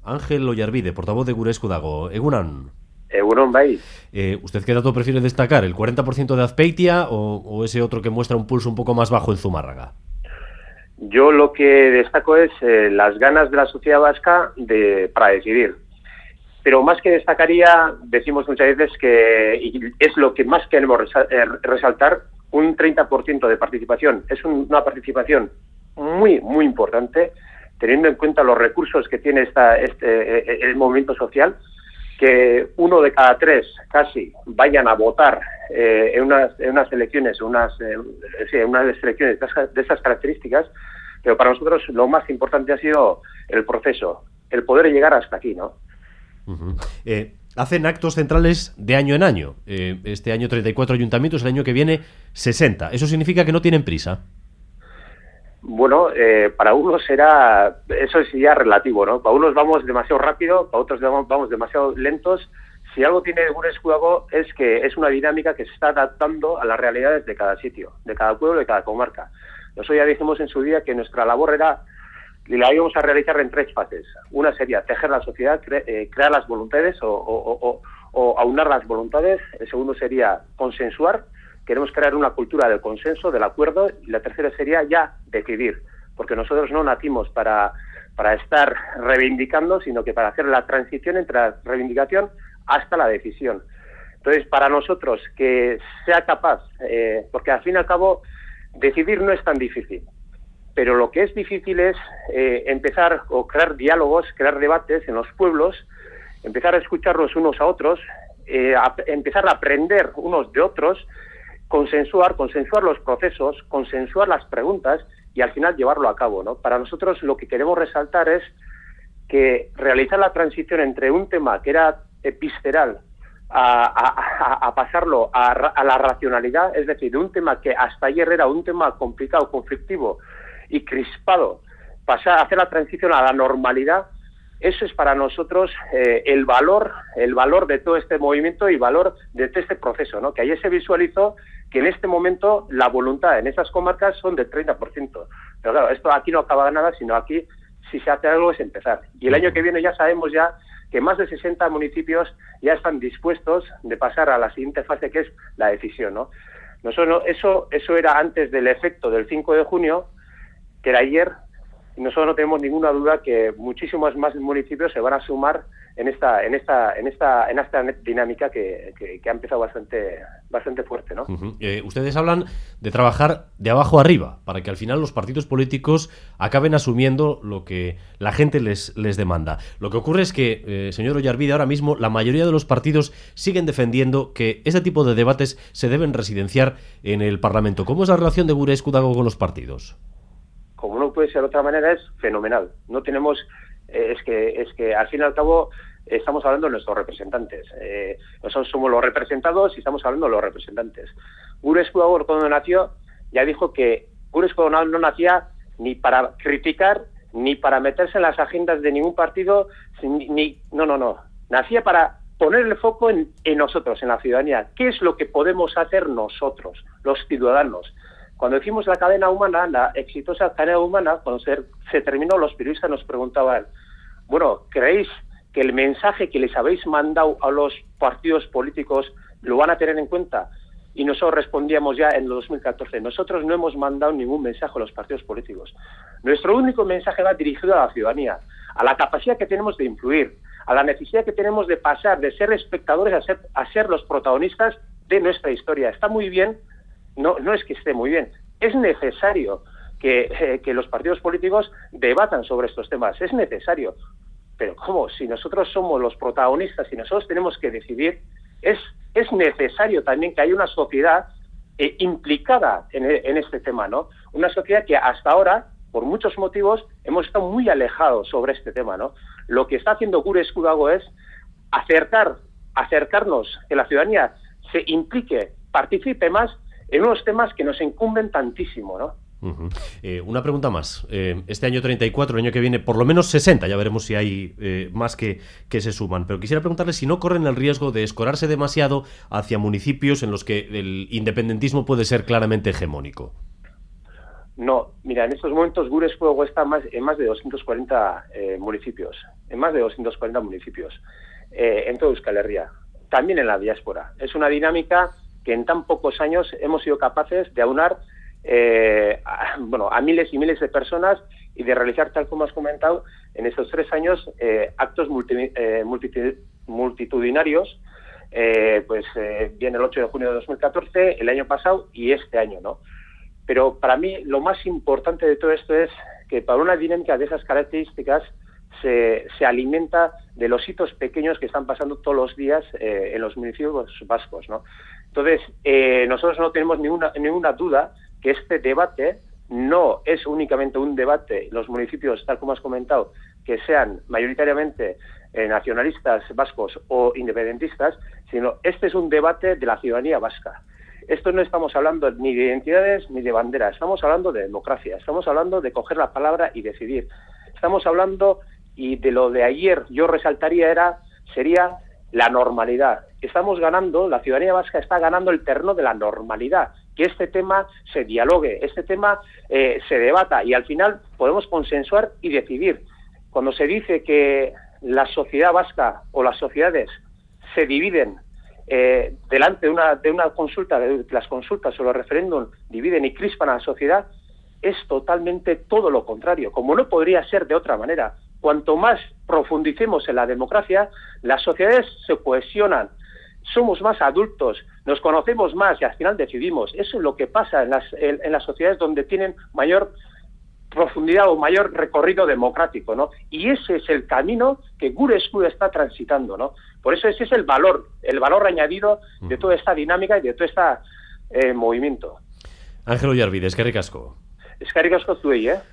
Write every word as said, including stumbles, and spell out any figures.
Ángel Oyarbide, portavoz de Gure Esku Dago. Egunon. Egunon, bai. Eh, ¿Usted qué dato prefiere destacar? ¿El cuarenta por ciento de Azpeitia o, o ese otro que muestra un pulso un poco más bajo en Zumárraga? Yo lo que destaco es eh, las ganas de la sociedad vasca de, para decidir. Pero más que destacaría, decimos muchas veces que, y es lo que más queremos resaltar, un treinta por ciento de participación. Es un, una participación muy, muy importante, teniendo en cuenta los recursos que tiene esta, este, el movimiento social, que uno de cada tres casi vayan a votar eh, en, unas, en unas elecciones, unas, eh, sí, en unas elecciones de esas, de esas características, pero para nosotros lo más importante ha sido el proceso, el poder llegar hasta aquí, ¿no? Uh-huh. Eh, hacen actos centrales de año en año. Eh, este año treinta y cuatro ayuntamientos, el año que viene sesenta. ¿Eso significa que no tienen prisa? Bueno, eh, para unos será, eso es ya relativo, ¿no? Para unos vamos demasiado rápido, para otros vamos demasiado lentos. Si algo tiene Gure Esku Dago es que es una dinámica que se está adaptando a las realidades de cada sitio, de cada pueblo, de cada comarca. Nosotros ya dijimos en su día que nuestra labor era, y la íbamos a realizar en tres fases. Una sería tejer la sociedad, cre, eh, crear las voluntades o, o, o, o aunar las voluntades. El segundo sería consensuar. Queremos crear una cultura del consenso, del acuerdo, y la tercera sería ya decidir, porque nosotros no nacimos para, para estar reivindicando, sino que para hacer la transición entre la reivindicación hasta la decisión. Entonces, para nosotros, que sea capaz, eh, porque al fin y al cabo, decidir no es tan difícil, pero lo que es difícil es eh, empezar o crear diálogos, crear debates en los pueblos, empezar a escucharnos unos a otros, eh, a, empezar a aprender unos de otros, consensuar, consensuar los procesos, consensuar las preguntas y al final llevarlo a cabo, ¿no? Para nosotros lo que queremos resaltar es que realizar la transición entre un tema que era visceral a, a, a pasarlo a, a la racionalidad, es decir, de un tema que hasta ayer era un tema complicado, conflictivo y crispado, pasar a hacer la transición a la normalidad. Eso es para nosotros eh, el valor, el valor de todo este movimiento y valor de todo este proceso, ¿no? Que ayer se visualizó que en este momento la voluntad en esas comarcas son del treinta por ciento. Pero claro, esto aquí no acaba nada, sino aquí si se hace algo es empezar. Y el año que viene ya sabemos ya que más de sesenta municipios ya están dispuestos de pasar a la siguiente fase, que es la decisión, ¿no? Nosotros, eso, eso era antes del efecto del cinco de junio, que era ayer. Y nosotros no tenemos ninguna duda que muchísimos más municipios se van a sumar en esta en esta en esta en esta dinámica que, que, que ha empezado bastante bastante fuerte, ¿no? Uh-huh. Eh, ustedes hablan de trabajar de abajo arriba para que al final los partidos políticos acaben asumiendo lo que la gente les les demanda. Lo que ocurre es que, eh, señor Oyarbide, ahora mismo la mayoría de los partidos siguen defendiendo que ese tipo de debates se deben residenciar en el Parlamento. ¿Cómo es la relación de Gure Esku Dago con los partidos? Como no puede ser de otra manera, es fenomenal. No tenemos, eh, es que es que al fin y al cabo estamos hablando de nuestros representantes. Eh, nosotros somos los representados y estamos hablando de los representantes. Gure Esku Dago, cuando nació, ya dijo que Gure Esku Dago no nacía ni para criticar, ni para meterse en las agendas de ningún partido, ni, ni no, no, no. Nacía para poner el foco en, en nosotros, en la ciudadanía. ¿Qué es lo que podemos hacer nosotros, los ciudadanos? Cuando hicimos la cadena humana, la exitosa cadena humana, cuando se, se terminó, los periodistas nos preguntaban, bueno, ¿creéis que el mensaje que les habéis mandado a los partidos políticos lo van a tener en cuenta? Y nosotros respondíamos ya en el dos mil catorce, nosotros no hemos mandado ningún mensaje a los partidos políticos. Nuestro único mensaje va dirigido a la ciudadanía, a la capacidad que tenemos de influir, a la necesidad que tenemos de pasar de ser espectadores a ser, a ser los protagonistas de nuestra historia. Está muy bien. No, no es que esté muy bien, es necesario que, eh, que los partidos políticos debatan sobre estos temas, es necesario. Pero ¿cómo? Si nosotros somos los protagonistas y nosotros tenemos que decidir, es, es necesario también que haya una sociedad eh, implicada en, en este tema, ¿no? Una sociedad que hasta ahora, por muchos motivos, hemos estado muy alejados sobre este tema, ¿no? Lo que está haciendo Gure Esku Dago es acercar, acercarnos, que la ciudadanía se implique, participe más en unos temas que nos incumben tantísimo, ¿no? Uh-huh. Eh, una pregunta más. Eh, este año treinta y cuatro, el año que viene por lo menos sesenta, ya veremos si hay eh, más que, que se suman. Pero quisiera preguntarle si no corren el riesgo de escorarse demasiado hacia municipios en los que el independentismo puede ser claramente hegemónico. No, mira, en estos momentos Gure Eskudago está más, en más de doscientos cuarenta eh, municipios, en más de doscientos cuarenta municipios, eh, en toda Euskal Herria, también en la diáspora. Es una dinámica que en tan pocos años hemos sido capaces de aunar eh, a, bueno, a miles y miles de personas y de realizar, tal como has comentado, en estos tres años eh, actos multi, eh, multitud, multitudinarios, eh, pues eh, viene el ocho de junio de dos mil catorce, el año pasado y este año, ¿no? Pero para mí lo más importante de todo esto es que para una dinámica de esas características se, se alimenta de los hitos pequeños que están pasando todos los días eh, en los municipios vascos, ¿no? Entonces, eh, nosotros no tenemos ninguna, ninguna duda que este debate no es únicamente un debate en los municipios, tal como has comentado, que sean mayoritariamente eh, nacionalistas vascos o independentistas, sino este es un debate de la ciudadanía vasca. Esto no estamos hablando ni de identidades ni de banderas, estamos hablando de democracia, estamos hablando de coger la palabra y decidir. Estamos hablando, y de lo de ayer yo resaltaría, era sería la normalidad. Estamos ganando, la ciudadanía vasca está ganando el terreno de la normalidad, que este tema se dialogue, este tema eh, se debata y al final podemos consensuar y decidir. Cuando se dice que la sociedad vasca o las sociedades se dividen Eh, delante de una, de una consulta, de las consultas o los referéndums dividen y crispan a la sociedad, es totalmente todo lo contrario, como no podría ser de otra manera. Cuanto más profundicemos en la democracia, las sociedades se cohesionan, somos más adultos, nos conocemos más y al final decidimos. Eso es lo que pasa en las, en, en las sociedades donde tienen mayor profundidad o mayor recorrido democrático, ¿no? Y ese es el camino que Gure Eskudago está transitando, ¿no? Por eso ese es el valor, el valor añadido de toda esta dinámica y de todo este eh, movimiento. Ángel Oyarbide, eskerrik asko. Eskerrik asko zuei, eh?